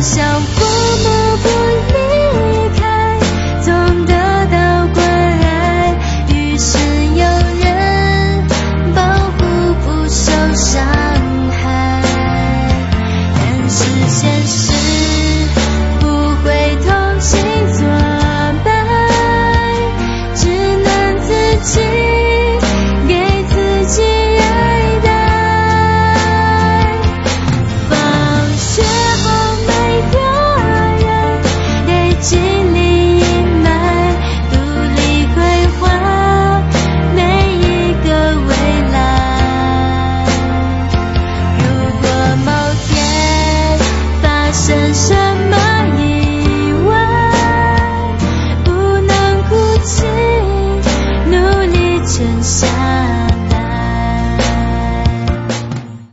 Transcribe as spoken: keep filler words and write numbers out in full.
想过么不离开，总得到关爱，于是有人保护不受伤害，但是现实